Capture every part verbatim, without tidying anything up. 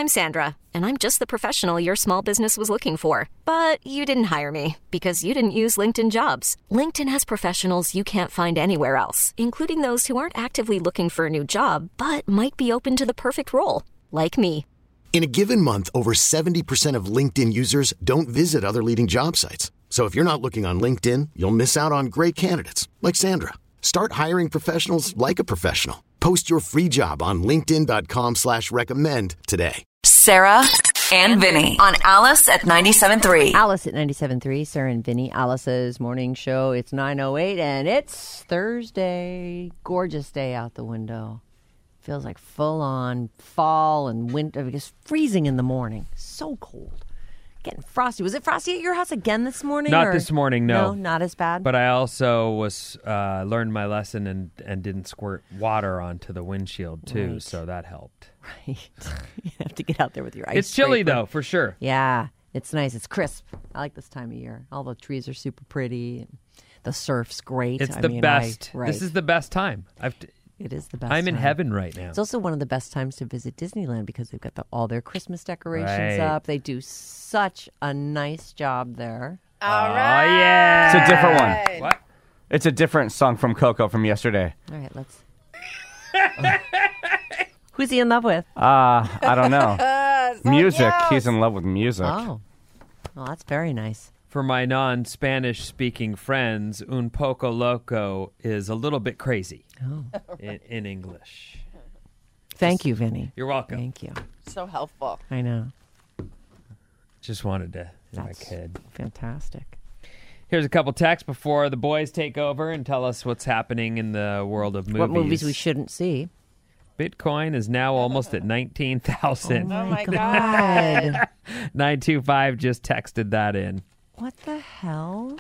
I'm Sandra, and I'm just the professional your small business was looking for. But you didn't hire me because you didn't use LinkedIn Jobs. LinkedIn has professionals you can't find anywhere else, including those who aren't actively looking for a new job, but might be open to the perfect role, like me. In a given month, over seventy percent of LinkedIn users don't visit other leading job sites. So if you're not looking on LinkedIn, you'll miss out on great candidates like Sandra. Start hiring professionals like a professional. Post your free job on linkedin dot com slash recommend today. Sarah and Vinny on Alice at ninety-seven point three. Alice at ninety-seven point three, Sarah and Vinny, Alice's morning show. It's nine oh eight and it's Thursday. Gorgeous day out the window. Feels like full on fall and winter. It's freezing in the morning. So cold. Getting frosty. Was it frosty at your house again this morning? Not or? this morning, no. No, not as bad. But I also was uh, learned my lesson and, and didn't squirt water onto the windshield too, Right. so that helped. Right. You have to get out there with your ice. It's chilly scraper. though, for sure. Yeah, it's nice. It's crisp. I like this time of year. All the trees are super pretty. And the surf's great. It's I the mean, best. I, right. This is the best time. I've t- It is the best. I'm in time. heaven right now. It's also one of the best times to visit Disneyland because they've got the, all their Christmas decorations Right. up. They do such a nice job there. All Oh right. yeah, It's a different one. What? It's a different song from Coco from yesterday. All right, let's. Who's he in love with? Uh, I don't know. music. else. He's in love with music. Oh, well, that's very nice. For my non-Spanish speaking friends, un poco loco is a little bit crazy Oh, in, in English. thank you, Vinny. You're welcome. Thank you. So helpful. I know. Just wanted to, if I That's could. fantastic. Here's a couple texts before the boys take over and tell us what's happening in the world of movies. What movies we shouldn't see? Bitcoin is now almost at nineteen thousand. Oh my God. nine two five just texted that in. What the hell?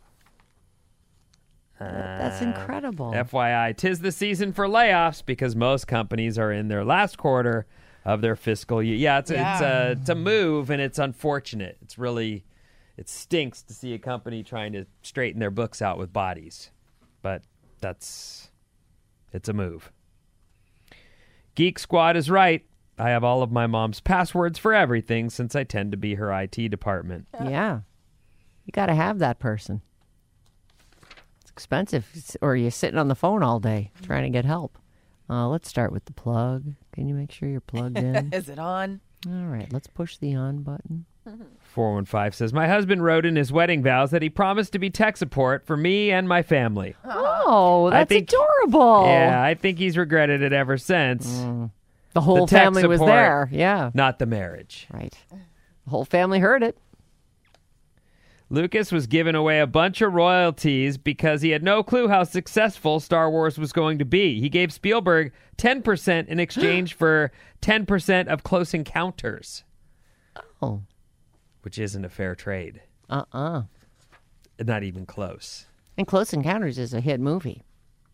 That- That's incredible. F Y I, tis the season for layoffs because most companies are in their last quarter of their fiscal year. Yeah, it's, Yeah. it's, a, it's a move, and it's unfortunate. It's really, it stinks to see a company trying to straighten their books out with bodies. But that's, it's a move. Geek Squad is right. I have all of my mom's passwords for everything since I tend to be her I T department. Yeah. You got to have that person. It's expensive, It's- or you're sitting on the phone all day trying to get help. Uh, let's start with the plug. Can you make sure you're plugged in? Is it on? All right, let's push the on button. four one five says, my husband wrote in his wedding vows that he promised to be tech support for me and my family. Oh, I that's think- adorable. Yeah, I think he's regretted it ever since. The whole tech family was support. there. Yeah. Not the marriage. Right. The whole family heard it. Lucas was giving away a bunch of royalties because he had no clue how successful Star Wars was going to be. He gave Spielberg ten percent in exchange for ten percent of Close Encounters, Oh. which isn't a fair trade. Uh-uh. Not even close. And Close Encounters is a hit movie.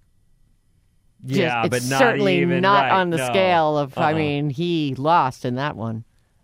Yeah, Just- but it's not certainly even not right. on the No. scale of, I Uh-uh. mean, he lost in that one.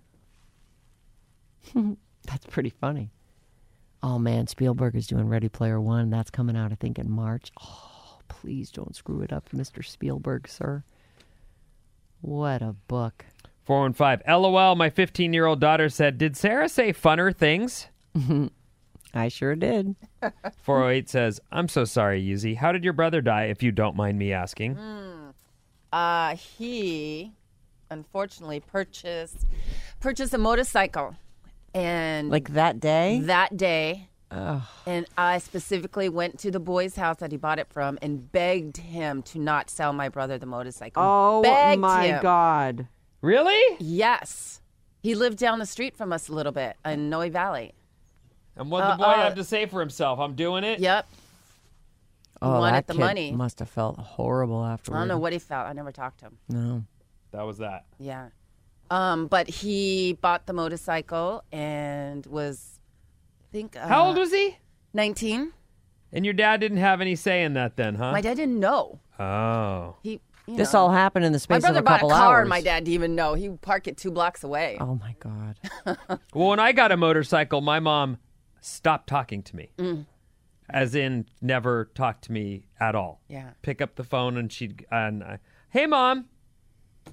That's pretty funny. Oh, man, Spielberg is doing Ready Player One. That's coming out, I think, in March. Oh, please don't screw it up, Mister Spielberg, sir. What a book. four one five. LOL, my fifteen-year-old daughter said, did Sarah say funner things? I sure did. four oh eight says, I'm so sorry, Yuzi. How did your brother die, if you don't mind me asking? Uh, he unfortunately purchased purchased a motorcycle, and Like that day? that day, Ugh. and I specifically went to the boy's house that he bought it from and begged him to not sell my brother the motorcycle. Oh, Begged my him. God. Really? Yes, he lived down the street from us a little bit in Noe Valley. And what did the boy Uh, uh, have to say for himself? I'm doing it? Yep. Oh, wanted that the kid money. must have felt horrible I afterwards. don't know what he felt. I never talked to him. No. That was that. Yeah. Um, but he bought the motorcycle and was, I think, uh, How old was he? nineteen. And your dad didn't have any say in that then, huh? My dad didn't know. Oh. He. You This know. all happened in the My space of brother a bought a couple car, hours. and my dad didn't even know. He parked it two blocks away. Oh, my God. Well, when I got a motorcycle, my mom stopped talking to me. Mm. As in, never talked to me at all. Yeah. Pick up the phone and she'd, and I, hey, Mom.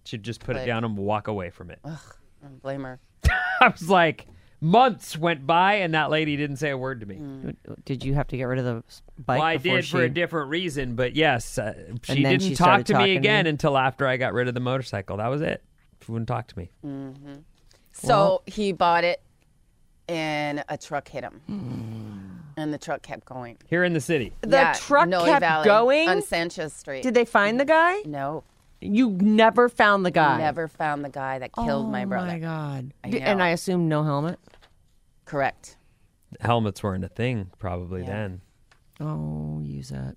She'd just put it But- down and walk away from it. I don't blame her. I was like, months went by and that lady didn't say a word to me. Mm. Did you have to get rid of the s- bike? Well, I before did she... for a different reason, but yes, uh, she then didn't she talk started to talking me to again you? until after I got rid of the motorcycle. That was it. She wouldn't talk to me. So he bought it, and a truck hit him, and the truck kept going. Here in the city. The Yeah, truck Noe kept Valley, going? on Sanchez Street. Did they find the guy? No, You never found the guy. never found the guy that killed oh, my brother. my God. I D- know. And I assume no helmet? Correct. Helmets weren't a thing probably Yeah. then. Oh, use that.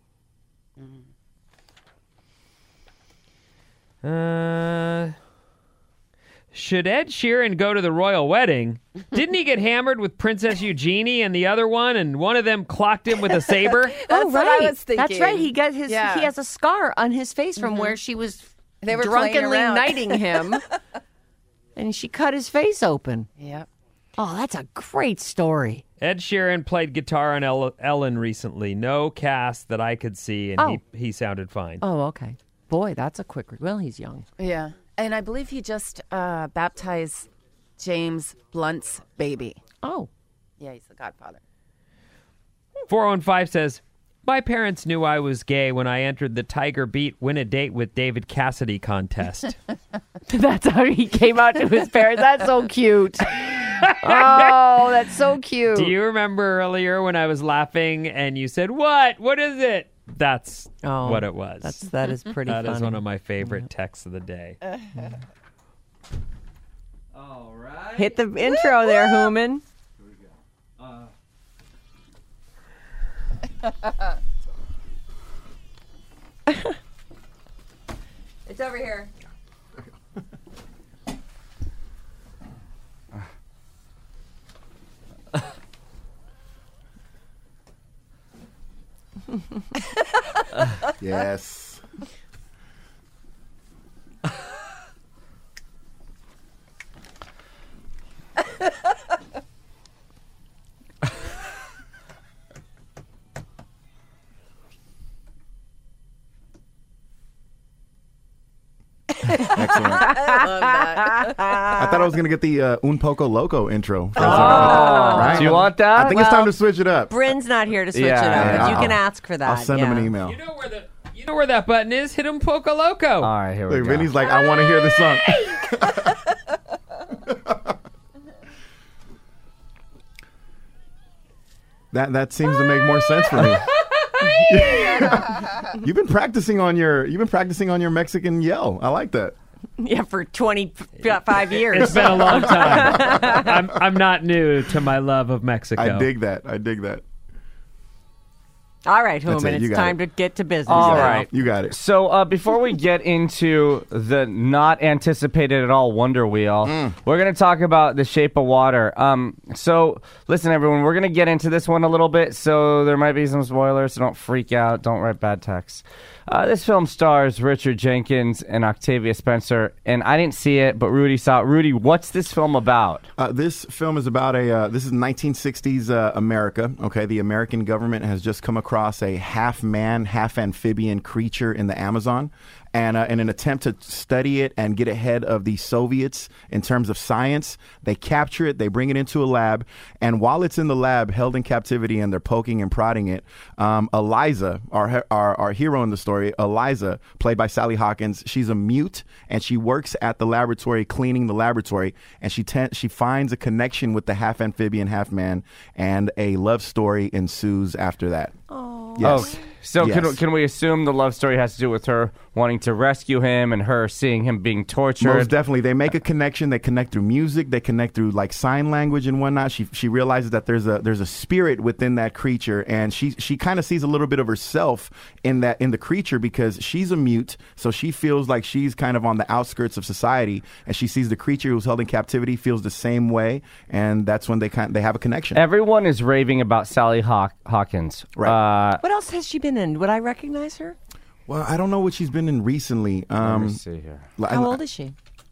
Uh, should Ed Sheeran go to the royal wedding? Didn't he get hammered with Princess Eugenie and the other one, and one of them clocked him with a saber? That's oh, what right. I was thinking. That's right. He got his. Yeah. He has a scar on his face from where she was They were playing drunkenly around. knighting him, and she cut his face open. Yep. Oh, that's a great story. Ed Sheeran played guitar on El- Ellen recently. No cast that I could see, and Oh. he, he sounded fine. Oh, okay. Boy, that's a quick. Re- well, he's young. Yeah, and I believe he just uh, baptized James Blunt's baby. Oh, Yeah, he's the godfather. four one five says, my parents knew I was gay when I entered the Tiger Beat Win a Date with David Cassidy contest. that's how he came out to his parents. That's so cute. Oh, that's so cute. Do you remember earlier when I was laughing and you said, what? What is it? That's Oh, what it was. That's that is pretty. That funny. is one of my favorite texts of the day. All right. Hit the intro there, Hooman. It's over here. Yes. Excellent. I thought I was going to get the uh, Un Poco Loco intro. For a second. Right? Do you want that? I think it's Well, time to switch it up. Bryn's not here to switch Yeah, it up, yeah, but you I'll- can ask for that. I'll send him yeah. an email. You know where the you know where that button is? Hit him Poco Loco. All right, here we Look, go. Vinny's like, I want to hear the song. that that seems to make more sense for me. You've been practicing on your you've been practicing on your Mexican yell. I like that. Yeah, for twenty-five years. It's been a long time. I'm I'm not new to my love of Mexico. I dig that. I dig that. All right, That's Hooman, it. You it's got time it. to get to business. All You got right. it. You got it. So uh, before we get into the not anticipated at all Wonder Wheel, we're going to talk about The Shape of Water. Um, so listen, everyone, we're going to get into this one a little bit, so there might be some spoilers, so don't freak out. Don't write bad texts. Uh, this film stars Richard Jenkins and Octavia Spencer, and I didn't see it, but Rudy saw it. Rudy, what's this film about? Uh, this film is about a. Uh, this is nineteen sixties uh, America. Okay, the American government has just come across a half man, half amphibian creature in the Amazon, and uh, in an attempt to study it and get ahead of the Soviets in terms of science, they capture it, they bring it into a lab, and while it's in the lab, held in captivity, and they're poking and prodding it, um, Eliza, our, our our hero in the story, Eliza, played by Sally Hawkins, she's a mute, and she works at the laboratory, cleaning the laboratory, and she ten- she finds a connection with the half amphibian, half man, and a love story ensues after that. Oh, yes. Oh, so Yes. can, can we assume the love story has to do with her wanting to rescue him and her seeing him being tortured? Most definitely. They make a connection. They connect through music. They connect through like sign language and whatnot. She she realizes that there's a there's a spirit within that creature, and she she kind of sees a little bit of herself in that in the creature because she's a mute, so she feels like she's kind of on the outskirts of society, and she sees the creature who's held in captivity feels the same way, and that's when they kind they have a connection. Everyone is raving about Sally Haw- Hawkins. Right. Uh, What else has she been in? Would I recognize her? Well, I don't know what she's been in recently. let Um, me see here. I- How old is she?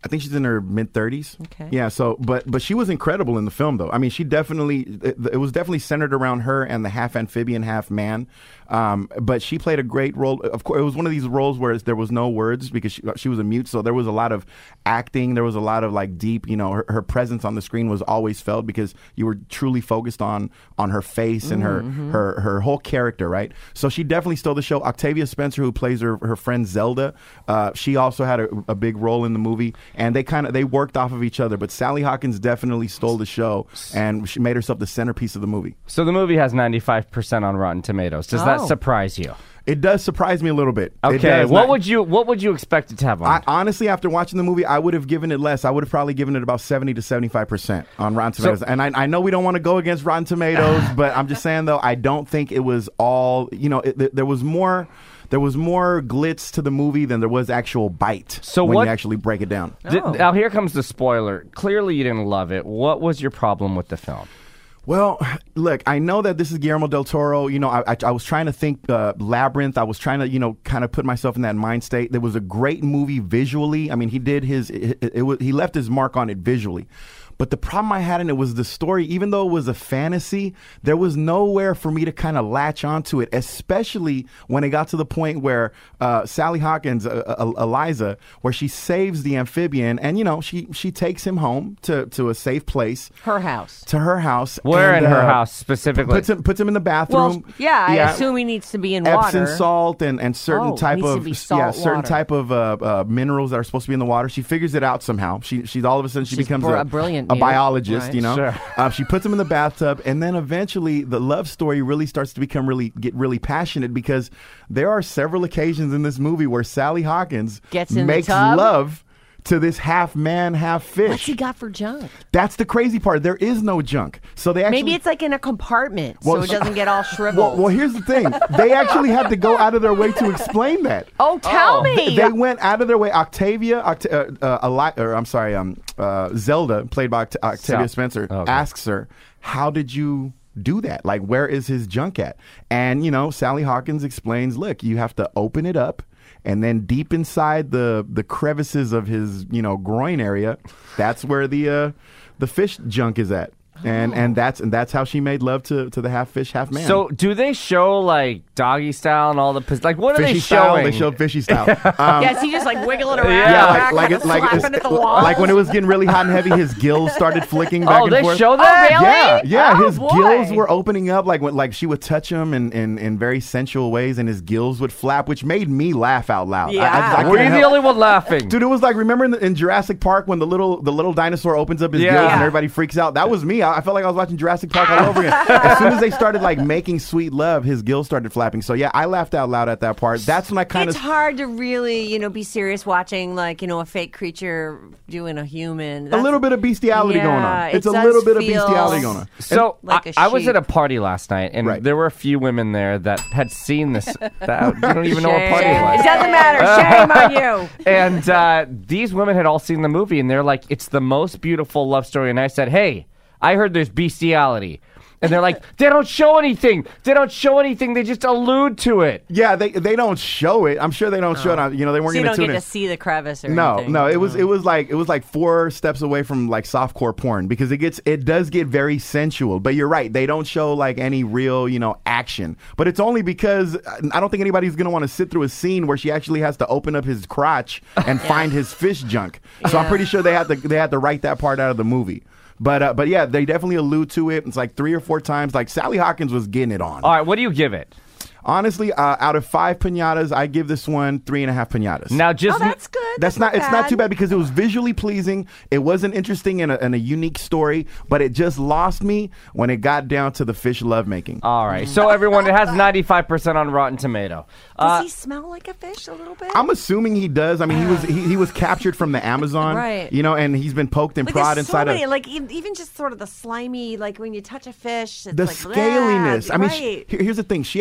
I think she's in her mid thirties. Okay. Yeah. So, but but she was incredible in the film, though. I mean, she definitely it, it was definitely centered around her and the half amphibian, half man. Um, but she played a great role. Of course, it was one of these roles where there was no words because she, she was a mute. So there was a lot of acting. There was a lot of like deep, you know, her, her presence on the screen was always felt because you were truly focused on on her face and her Mm-hmm. her her whole character, right? So she definitely stole the show. Octavia Spencer, who plays her her friend Zelda, uh, she also had a, a big role in the movie, and they kind of they worked off of each other. But Sally Hawkins definitely stole the show, and she made herself the centerpiece of the movie. So the movie has ninety-five percent on Rotten Tomatoes. Does that Oh. surprise you? It does surprise me a little bit. It Okay, does. what Not- would you what would you expect it to have on? I, honestly, after watching the movie, I would have given it less. I would have probably given it about seventy to seventy-five percent on Rotten So- Tomatoes. and I, I know we don't want to go against Rotten Tomatoes, but I'm just saying, though, I don't think it was all, you know, it, th- there was more... There was more glitz to the movie than there was actual bite So when what- you actually break it down. Did- Oh. now here comes the spoiler. Clearly you didn't love it. What was your problem with the film? Well, look, I know that this is Guillermo del Toro. You know, I, I, I was trying to think uh, Labyrinth. I was trying to, you know, kind of put myself in that mind state. There was a great movie visually. I mean, he did his, it, it, it was, he left his mark on it visually. But the problem I had in it was the story. Even though it was a fantasy, there was nowhere for me to kind of latch onto it, especially when it got to the point where uh, Sally Hawkins, uh, uh, Eliza, where she saves the amphibian, and, you know, she, she takes him home to, to a safe place. Her house. To her house. Where and, in her uh, house specifically? Puts him, puts him in the bathroom. Well, yeah, I assume he needs to be in water. Epsom salt and, and certain Oh, type needs to of be salt yeah certain water. type of uh, uh, minerals that are supposed to be in the water. She figures it out somehow. She she's all of a sudden she She's becomes br- a, a brilliant a mute, biologist. right? You know, Sure. uh, she puts him in the bathtub, and then eventually the love story really starts to become really get really passionate because there are several occasions in this movie where Sally Hawkins Gets in the makes tub? love to this half man, half fish. What's he got for junk? That's the crazy part. There is no junk. So they actually Maybe it's like in a compartment, Well, so it doesn't get all shriveled. Well, well, here's the thing. They actually had to go out of their way to explain that. oh, tell Oh. me. They went out of their way. Octavia, Oct- uh, uh, Eli- or I'm sorry, um, uh, Zelda, played by Oct- Octavia Sal- Spencer, Okay. asks her, "How did you do that? Like, where is his junk at?" And you know, Sally Hawkins explains, "Look, you have to open it up." And then deep inside the, the crevices of his, you know, groin area, that's where the uh, the fish junk is at. And and that's and that's how she made love to, to the half fish, half man. So do they show like doggy style and all the pos- like what are fishy they style, showing? they showed fishy style. Um, Yes, he just like wiggling around. Yeah, back, like, like, kinda it, like, slapping it's- at the wall. like when it was getting really hot and heavy, his gills started flicking back Oh, and they forth. show that? Oh, really? Yeah, yeah. Oh, his boy. gills were opening up, like when like she would touch him in, in, in very sensual ways, and his gills would flap, which made me laugh out loud. I- I, Yeah. I Were you couldn't the help- only one laughing? Dude, it was like, remember in, the, in Jurassic Park when the little the little dinosaur opens up his Yeah. gills and Yeah. everybody freaks out? That was me. I, I felt like I was watching Jurassic Park all over again. As soon as they started like making sweet love, his gills started flapping. So yeah, I laughed out loud at that part. That's when I kind It's of hard to really, you know, be serious watching like, you know, a fake creature doing a human. a That's- little bit of bestiality Yeah, going on. it It's a does little bit of feel bestiality going on. So like I a I was at sheep. a party last night, and Right. there were a few women there that had seen this. That you don't even know what party it Shame. was. It doesn't matter. Shame on you. And uh, these women had all seen the movie, and they're like, "It's the most beautiful love story." And I said, "Hey, I heard there's bestiality." And they're like, they don't show anything. They don't show anything. They just allude to it. Yeah, they they don't show it. I'm sure they don't show it. On, you know, they weren't So you going don't to get tune to in. see the crevice or No, anything. no, it was it was like it was like four steps away from like softcore porn because it gets it does get very sensual. But you're right, they don't show like any real you know action. But it's only because I don't think anybody's gonna want to sit through a scene where she actually has to open up his crotch and find his fish junk. So I'm Yeah. pretty sure they had to they had to write that part out of the movie. But uh, but yeah, they definitely allude to it. It's like three or four times. Like Sally Hawkins was getting it on. All right, what do you give it? Honestly, uh, out of five pinatas, I give this one three and a half pinatas. Now, just Oh, that's good. That's not. It's not bad. too bad because it was visually pleasing. It wasn't interesting in a, in a unique story, but it just lost me when it got down to the fish lovemaking. all right. So everyone, it has ninety-five percent on Rotten Tomato. Does Uh, he smell like a fish a little bit? I'm assuming he does. I mean, he was he, he was captured from the Amazon, Right. You know, and he's been poked and like prod there's inside so many, of like e- even just sort of the slimy, like when you touch a fish, it's the like, scaliness. blah, I mean, right. she, here- here's the thing. She actually She gets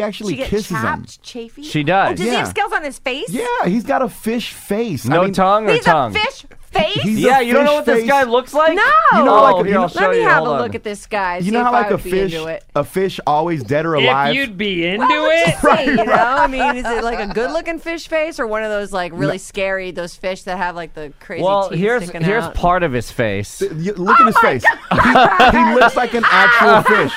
kisses him. chapped, chafy? She does. Oh, does he Yeah. have scales on his face? Yeah, he's got a fish face. No I mean, tongue or He's tongue? a fish face? He's a Yeah, you don't know what fish this guy face. looks like? No. You know, oh, like a- here, you I'll know- show Let me you. have Hold a on. look at this guy. You see know if how I like a would be fish, into it. a fish always dead or If alive. you'd be into Well, it, just say, you know, I mean, is it like a good-looking fish face or one of those like really scary those fish that have like the crazy Well, teeth here's sticking here's out? part of his face. You- Look at his face. He, he looks like an actual fish.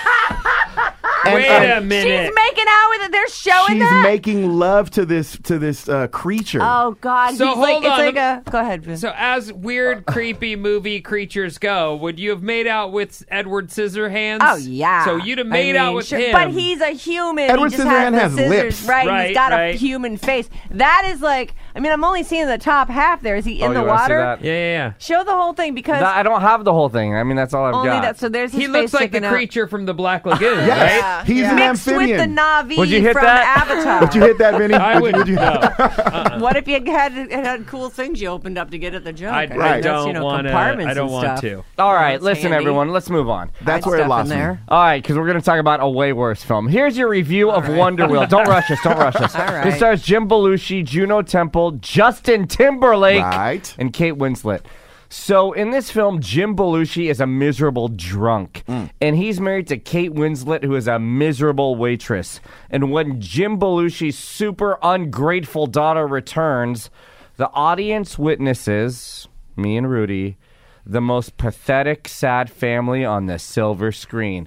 And, wait um, a minute. She's making out with it. They're showing She's that. making love to this to this uh, creature. Oh God! So He's like, hold it's on. like a. Go ahead, Vin. So, as weird, creepy movie creatures go, would you have made out with Edward Scissorhands? Oh yeah. So you'd have I made out mean, with sure, him. but he's a human. Edward he just Scissorhands has, the has scissors, lips. right? Right, He's got right. a human face. That is like. I mean, I'm only seeing the top half. There is he in Oh, the you wanna see water? that? Yeah, yeah, yeah. Show the whole thing because That- I don't have the whole thing. I mean, that's all I've only got. that. So there's his He face looks like the sticking out. creature from the Black Lagoon, Yes. right? He's an Mixed with the amphibian. Navi Would you hit from that? Avatar. Would you hit that, Vinny? I Would you- would would you- no. What if you had had cool things you opened up to get at the junk? I, mean, I that's, don't you know, want to. compartments I don't and want stuff. to. All right, That's listen, handy. everyone. Let's move on. That's Hide where it stuff lost in me. there. All right, because we're going to talk about a way worse film. Here's your review of Wonder Wheel. Don't rush us. Don't rush us. All right. This stars Jim Belushi, Juno Temple, Justin Timberlake, Right. and Kate Winslet. So in this film, Jim Belushi is a miserable drunk, and he's married to Kate Winslet, who is a miserable waitress. And when Jim Belushi's super ungrateful daughter returns, the audience witnesses, me and Rudy, the most pathetic, sad family on the silver screen.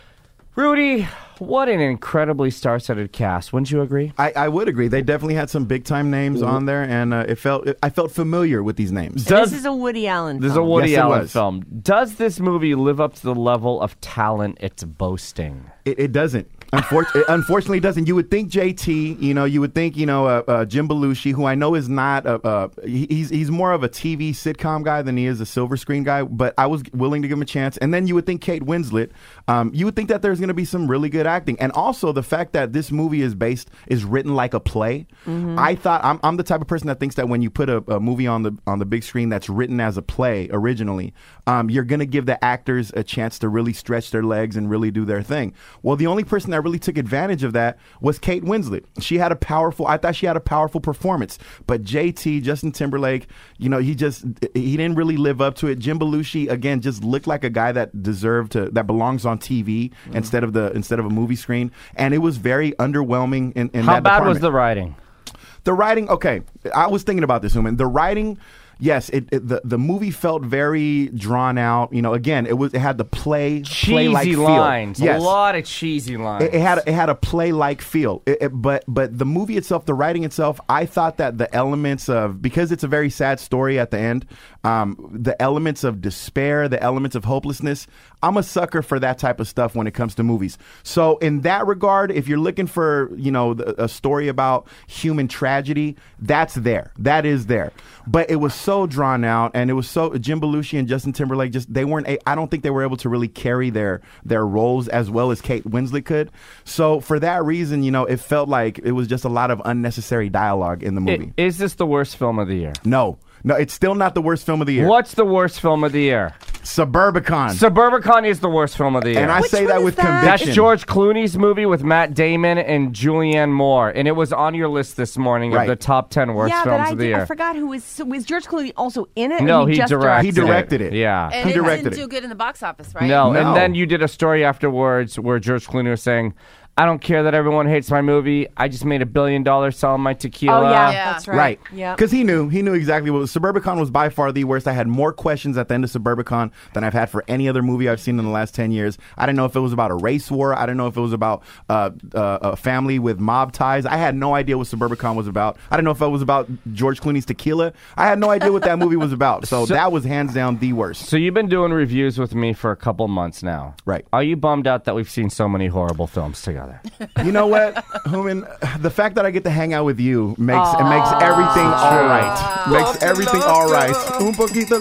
Rudy, what an incredibly star-studded cast. Wouldn't you agree? I, I would agree. They definitely had some big time names on there, and uh, it felt I felt familiar with these names. Does- This is a Woody Allen This is a film. Woody Yes, it Allen was. film. Does this movie live up to the level of talent it's boasting? It, it doesn't. Unfortunately, it unfortunately doesn't. You would think J T, you know, you would think, you know, uh, uh, Jim Belushi, who I know is not, a, uh, he- he's he's more of a T V sitcom guy than he is a silver screen guy, but I was willing to give him a chance. And then you would think Kate Winslet, um, you would think that there's going to be some really good acting. And also the fact that this movie is based, is written like a play. I thought, I'm, I'm the type of person that thinks that when you put a, a movie on the on the big screen that's written as a play originally, um, you're going to give the actors a chance to really stretch their legs and really do their thing. Well, the only person that really took advantage of that was Kate Winslet. She had a powerful, I thought she had a powerful performance. But J T, Justin Timberlake, you know, he just, he didn't really live up to it. Jim Belushi, again, just looked like a guy that deserved to, that belongs on T V mm. instead of the, instead of a movie screen. And it was very underwhelming in, in How that bad department. was the writing? The writing, okay. I was thinking about this, Human. The writing, yes, it, it the the movie felt very drawn out. You know, again, it was it had the play play-like Cheesy feel. lines. Yes. A lot of cheesy lines. It, it had it had a play like feel, It- it- but but the movie itself, the writing itself, I thought that the elements of, because it's a very sad story at the end, um, the elements of despair, the elements of hopelessness. I'm a sucker for that type of stuff when it comes to movies. So in that regard, if you're looking for, you know, the, a story about human tragedy, that's there. That is there. But it was so drawn out, and it was so, Jim Belushi and Justin Timberlake, just, they weren't, a, I don't think they were able to really carry their their roles as well as Kate Winslet could. So for that reason, you know, it felt like it was just a lot of unnecessary dialogue in the movie. I- Is this the worst film of the year? no. No, it's still not the worst film of the year. What's the worst film of the year? Suburbicon. Suburbicon is the worst film of the year. and I Which say one that is with that? conviction. That's George Clooney's movie with Matt Damon and Julianne Moore, and it was on your list this morning Right. of the top ten worst yeah, films but I, of the did, year. I forgot who was. So was George Clooney also in it? or No, he just directed. He directed it. Yeah. And He it directed didn't it. do good in the box office, right? No, No. and then you did a story afterwards where George Clooney was saying, I don't care that everyone hates my movie. I just made a billion dollars selling my tequila. Oh yeah, Yeah. that's right. Right. Yeah. Because he knew. He knew exactly what was. Suburbicon was by far the worst. I had more questions at the end of Suburbicon than I've had for any other movie I've seen in the last ten years. I didn't know if it was about a race war. I didn't know if it was about uh, uh, a family with mob ties. I had no idea what Suburbicon was about. I didn't know if it was about George Clooney's tequila. I had no idea what that movie was about. So, So- that was hands down the worst. So you've been doing reviews with me for a couple months now. Right. Are you bummed out that we've seen so many horrible films together? You know what, Human? The fact that I get to hang out with you makes it makes everything all right. Makes everything all right. Un poquito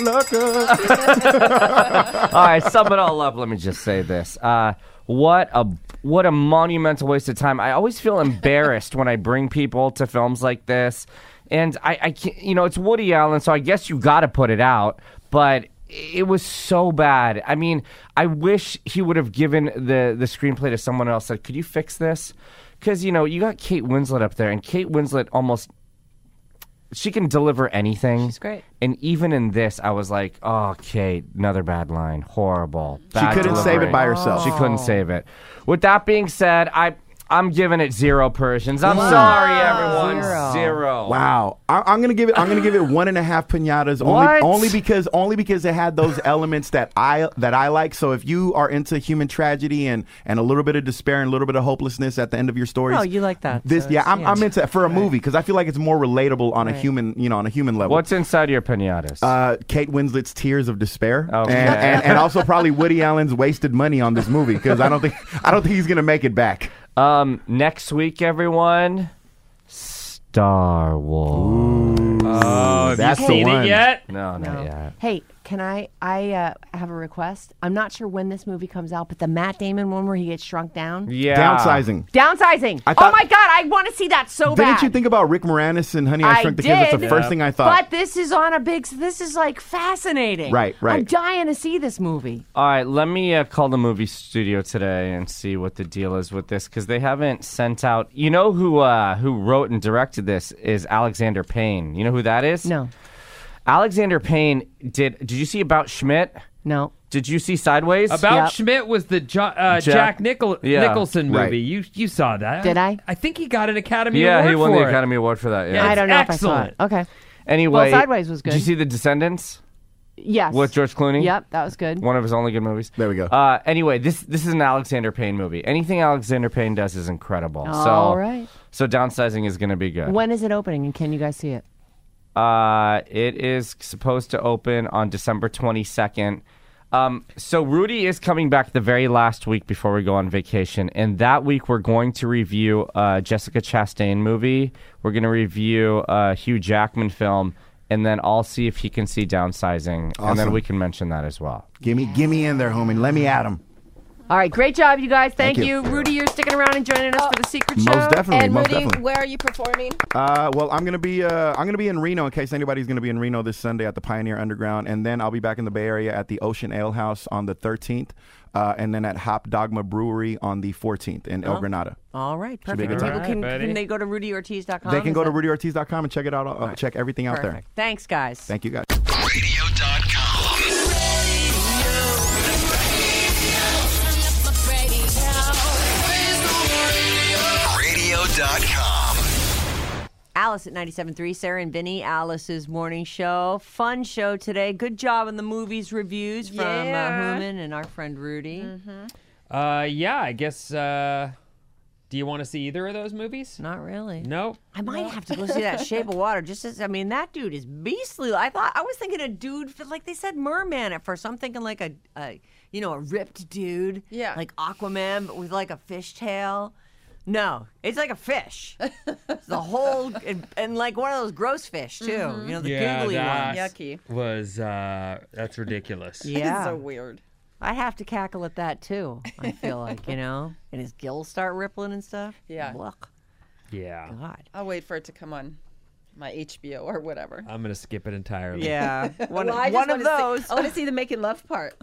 loca. All right, sum it all up. Let me just say this: uh, what a what a monumental waste of time. I always feel embarrassed when I bring people to films like this, and I, I can't, you know, it's Woody Allen, so I guess you got to put it out, but. It was so bad. I mean, I wish he would have given the, the screenplay to someone else. Like, could you fix this? because, you know, you got Kate Winslet up there, and Kate Winslet almost, she can deliver anything. She's great. And even in this, I was like, oh, Kate, another bad line. Horrible. Bad She couldn't delivery. save it by herself. She couldn't save it. With that being said, I... I'm giving it zero Persians. I'm sorry, everyone. Zero. Zero. Wow, I, I'm gonna give it. I'm gonna give it one and a half pinatas. Only, What? only because only because it had those elements that I that I like. So if you are into human tragedy and and a little bit of despair and a little bit of hopelessness at the end of your stories, Oh, you like that. This, so yeah, it's- I'm, I'm into it for a movie because I feel like it's more relatable on a Right. human, you know, on a human level. What's inside your pinatas? Uh, Kate Winslet's tears of despair, Okay. and, and and also probably Woody Allen's wasted money on this movie because I don't think I don't think he's gonna make it back. Um, next week, everyone, Star Wars. Oh, have that's you the seen one. it yet? No, not No. yet. Hey, can I? I uh, have a request. I'm not sure when this movie comes out, but the Matt Damon one where he gets shrunk down. Yeah. Downsizing. Downsizing. I thought- oh my God, I want to see that so bad. Didn't you think about Rick Moranis and Honey, I, I Shrunk the Kids? That's the did. first thing I thought. But this is on a big. This is like fascinating. Right, right. I'm dying to see this movie. All right, let me uh, call the movie studio today and see what the deal is with this because they haven't sent out. You know who uh, who wrote and directed this is Alexander Payne. You know who that is? No, Alexander Payne did. Did you see About Schmidt? no. Did you see Sideways? About Yep. Schmidt was the jo- uh, Jack- Jack, Nichol- Yeah. Nicholson movie. Right. You you saw that? Did I? I think he got an Academy yeah, Award he won for the it. Academy Award for that. Yeah. Yeah. I It's don't know if I saw it. excellent. Okay. Anyway, Well, Sideways was Did you good. see The Descendants Yes. with George Clooney? Yep, that was good. One of his only good movies. There we go. Uh, anyway, this this is an Alexander Payne movie. Anything Alexander Payne does is incredible. so, All right. So Downsizing is going to be good. When is it opening, and can you guys see it? Uh, it is supposed to open on December twenty-second. Um, so Rudy is coming back the very last week before we go on vacation, and that week we're going to review a Jessica Chastain movie. We're going to review a Hugh Jackman film, and then I'll see if he can see Downsizing, and then Awesome. we can mention that as well. Give me, give me in there, homie. Let me at him. All right, great job, you guys. Thank, Thank you. you. Rudy, you're sticking around and joining us for the secret show. Most definitely, And most Rudy, definitely. where are you performing? Uh, well, I'm gonna be uh, I'm gonna be in Reno in case anybody's gonna be in Reno this Sunday at the Pioneer Underground, and then I'll be back in the Bay Area at the Ocean Ale House on the thirteenth, uh, and then at Hop Dogma Brewery on the fourteenth in El Granada. All right, Should be a perfect. good People time. can, All right, buddy. can they go to rudy ortiz dot com? They can Is go to that- rudy ortiz dot com and check it out. Uh, check everything out there. Perfect. Thanks, guys. Thank you, guys. radio dot com. radio dot com. Alice at ninety-seven point three, Sarah and Vinny, Alice's morning show. Fun show today. Good job on the movies reviews from uh, Yeah. Human and our friend Rudy. Uh, yeah, I guess. Uh, do you want to see either of those movies? Not really. No. I might have to go see that Shape of Water. Just as I mean, that dude is beastly. I thought I was thinking a dude like they said merman at first. I'm thinking like a, a you know a ripped dude. Yeah. Like Aquaman, but with like a fishtail. No, it's like a fish. It's the whole and, and like one of those gross fish too. You know the Yeah, googly that- ones. Yucky. Was uh, that's ridiculous. Yeah. So weird. I have to cackle at that too. I feel like you know, and his gills start rippling and stuff. Yeah. Look, Yeah. God. I'll wait for it to come on my H B O or whatever. I'm gonna skip it entirely. Yeah, one, Well, I just one of wanna those. See, I want to see the making love part.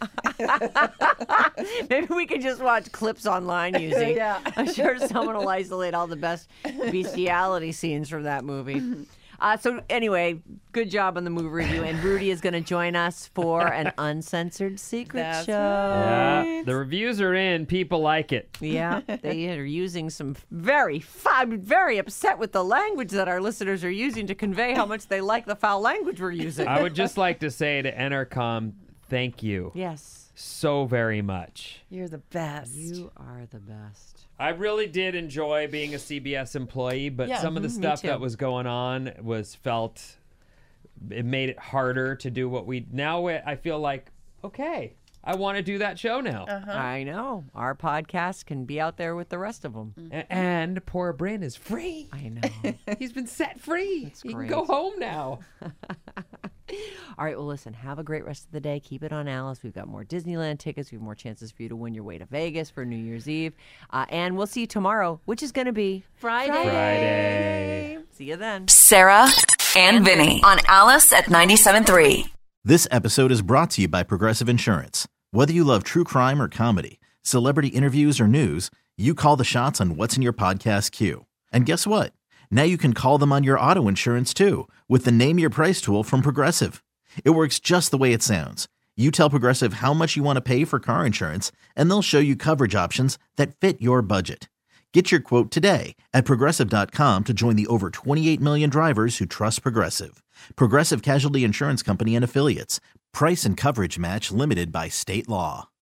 Maybe we can just watch clips online using. Yeah. I'm sure someone will isolate all the best bestiality scenes from that movie. Uh, so anyway, good job on the movie review, and Rudy is going to join us for an uncensored secret That's show. Yeah. The reviews are in. People like it. Yeah, they are using some very, I'm very upset with the language that our listeners are using to convey how much they like the foul language we're using. I would just like to say to Entercom, thank you Yes, so very much. You're the best. you are the best. I really did enjoy being a C B S employee, but Yeah, some of the mhm, me stuff too. that was going on was felt, it made it harder to do what we, now I feel like, okay, I want to do that show now. I know. Our podcast can be out there with the rest of them. A- And poor Bryn is free. I know. He's been set free. he great. can go home now. All right, well, listen, have a great rest of the day. Keep it on Alice. We've got more Disneyland tickets. We have more chances for you to win your way to Vegas for New Year's Eve. Uh, and we'll see you tomorrow, which is going to be Friday. Friday. See you then. Sarah and Vinny on Alice at ninety-seven point three. This episode is brought to you by Progressive Insurance. Whether you love true crime or comedy, celebrity interviews or news, You call the shots on what's in your podcast queue. And guess what? Now you can call them on your auto insurance too with the Name Your Price tool from Progressive. It works just the way it sounds. You tell Progressive how much you want to pay for car insurance, and they'll show you coverage options that fit your budget. Get your quote today at Progressive dot com to join the over twenty-eight million drivers who trust Progressive. Progressive Casualty Insurance Company and Affiliates. Price and coverage match limited by state law.